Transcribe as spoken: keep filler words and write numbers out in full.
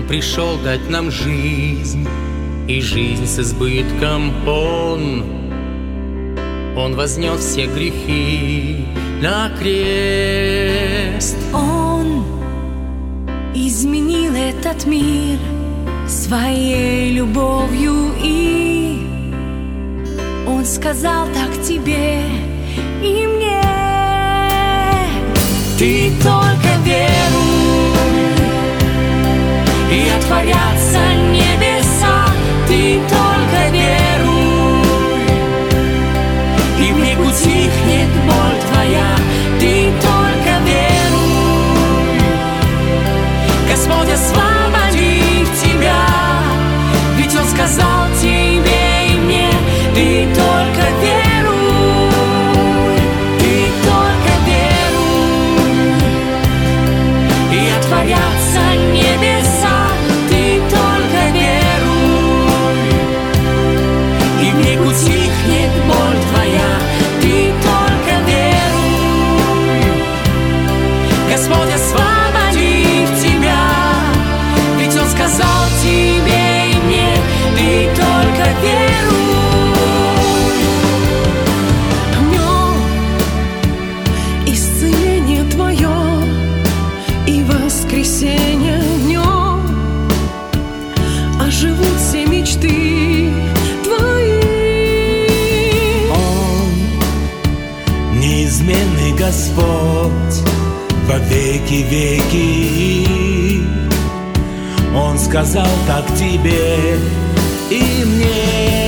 пришел дать нам жизнь, и жизнь с избытком Он. Он вознес все грехи на крест. Он изменил этот мир своей любовью, и Он сказал так тебе и мне: ты только веруй, и отворятся небеса. Ты только веруй, и вмиг утихнет боль твоя. Ты только веруй, Господь освободит тебя, ведь Он сказал тебе и мне: ты только веруй, ты только веруй, и отворятся небеса. Ты только веруй, и вмиг утихнет боль твоя. Ты только веруй, Господь освободит тебя, ведь Он сказал тебе и мне: ты только веруй. В Нем исцеление твое и воскресенье, в Нем оживут все мечты твои. Он неизменный Господь во веки веки. Он сказал так тебе и мне: